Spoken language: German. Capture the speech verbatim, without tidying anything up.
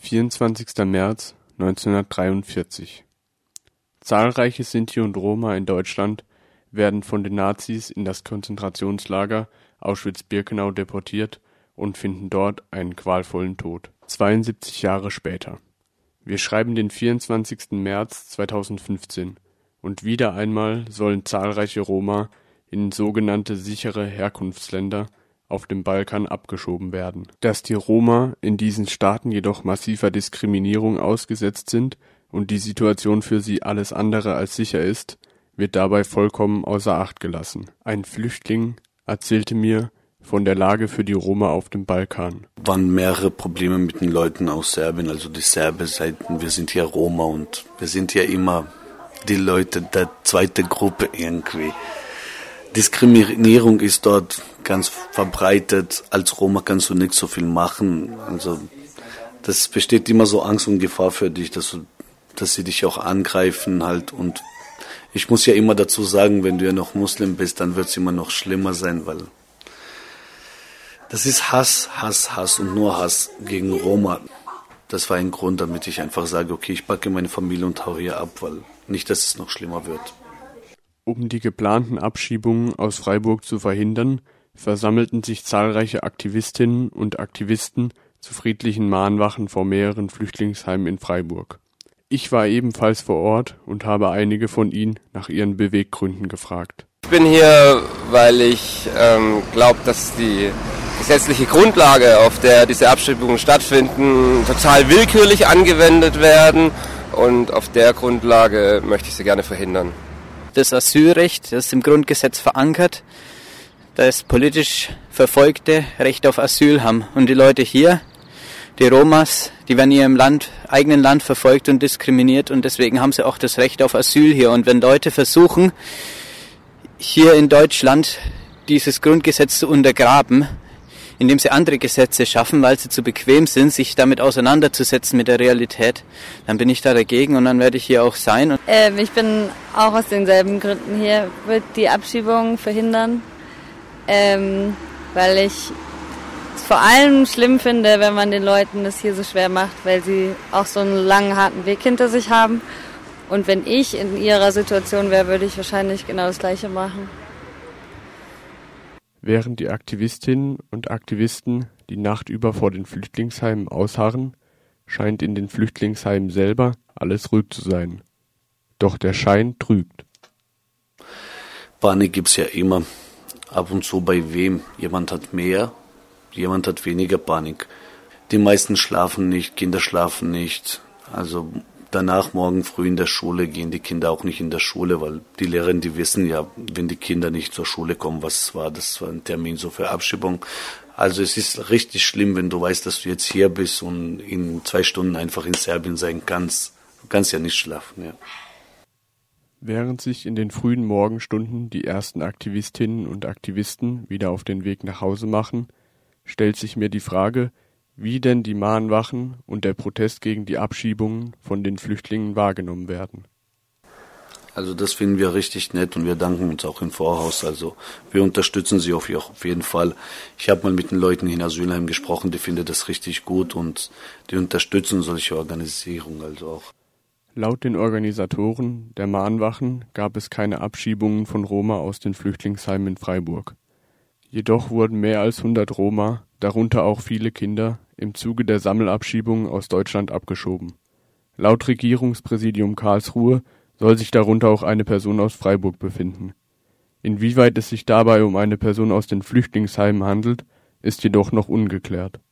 vierundzwanzigster März neunzehnhundertdreiundvierzig. Zahlreiche Sinti und Roma in Deutschland werden von den Nazis in das Konzentrationslager Auschwitz-Birkenau deportiert und finden dort einen qualvollen Tod. zweiundsiebzig Jahre später. Wir schreiben den vierundzwanzigsten März zweitausendfünfzehn und wieder einmal sollen zahlreiche Roma in sogenannte sichere Herkunftsländer auf dem Balkan abgeschoben werden. Dass die Roma in diesen Staaten jedoch massiver Diskriminierung ausgesetzt sind und die Situation für sie alles andere als sicher ist, wird dabei vollkommen außer Acht gelassen. Ein Flüchtling erzählte mir von der Lage für die Roma auf dem Balkan. Es waren mehrere Probleme mit den Leuten aus Serbien, also die Serben-Seiten. Wir sind hier Roma und wir sind ja immer die Leute der zweiten Gruppe irgendwie. Diskriminierung ist dort ganz verbreitet. Als Roma kannst du nicht so viel machen. Also das besteht immer so Angst und Gefahr für dich, dass du, dass sie dich auch angreifen halt. Und ich muss ja immer dazu sagen, wenn du ja noch Muslim bist, dann wird es immer noch schlimmer sein, weil das ist Hass, Hass, Hass und nur Hass gegen Roma. Das war ein Grund, damit ich einfach sage, okay, ich packe meine Familie und hau hier ab, weil nicht, dass es noch schlimmer wird. Um die geplanten Abschiebungen aus Freiburg zu verhindern, versammelten sich zahlreiche Aktivistinnen und Aktivisten zu friedlichen Mahnwachen vor mehreren Flüchtlingsheimen in Freiburg. Ich war ebenfalls vor Ort und habe einige von ihnen nach ihren Beweggründen gefragt. Ich bin hier, weil ich ähm, glaube, dass die gesetzliche Grundlage, auf der diese Abschiebungen stattfinden, total willkürlich angewendet werden und auf der Grundlage möchte ich sie gerne verhindern. Das Asylrecht, das ist im Grundgesetz verankert, dass politisch Verfolgte Recht auf Asyl haben. Und die Leute hier, die Romas, die werden in ihrem Land, eigenen Land verfolgt und diskriminiert und deswegen haben sie auch das Recht auf Asyl hier. Und wenn Leute versuchen, hier in Deutschland dieses Grundgesetz zu untergraben, indem sie andere Gesetze schaffen, weil sie zu bequem sind, sich damit auseinanderzusetzen mit der Realität, dann bin ich da dagegen und dann werde ich hier auch sein. Ähm, ich bin auch aus denselben Gründen hier, wird die Abschiebung verhindern, ähm, weil ich es vor allem schlimm finde, wenn man den Leuten das hier so schwer macht, weil sie auch so einen langen, harten Weg hinter sich haben. Und wenn ich in ihrer Situation wäre, würde ich wahrscheinlich genau das Gleiche machen. Während die Aktivistinnen und Aktivisten die Nacht über vor den Flüchtlingsheimen ausharren, scheint in den Flüchtlingsheimen selber alles ruhig zu sein. Doch der Schein trügt. Panik gibt's ja immer. Ab und zu bei wem. Jemand hat mehr, jemand hat weniger Panik. Die meisten schlafen nicht, Kinder schlafen nicht. Also danach morgen früh in der Schule gehen die Kinder auch nicht in der Schule, weil die Lehrer, die wissen ja, wenn die Kinder nicht zur Schule kommen, was war, das war ein Termin so für Abschiebung. Also es ist richtig schlimm, wenn du weißt, dass du jetzt hier bist und in zwei Stunden einfach in Serbien sein kannst. Du kannst ja nicht schlafen, ja. Während sich in den frühen Morgenstunden die ersten Aktivistinnen und Aktivisten wieder auf den Weg nach Hause machen, stellt sich mir die Frage, wie denn die Mahnwachen und der Protest gegen die Abschiebungen von den Flüchtlingen wahrgenommen werden. Also das finden wir richtig nett und wir danken uns auch im Voraus. Also wir unterstützen sie auf jeden Fall. Ich habe mal mit den Leuten in Asylheim gesprochen, die finden das richtig gut und die unterstützen solche Organisierungen also auch. Laut den Organisatoren der Mahnwachen gab es keine Abschiebungen von Roma aus den Flüchtlingsheimen in Freiburg. Jedoch wurden mehr als hundert Roma, darunter auch viele Kinder, im Zuge der Sammelabschiebungen aus Deutschland abgeschoben. Laut Regierungspräsidium Karlsruhe soll sich darunter auch eine Person aus Freiburg befinden. Inwieweit es sich dabei um eine Person aus den Flüchtlingsheimen handelt, ist jedoch noch ungeklärt.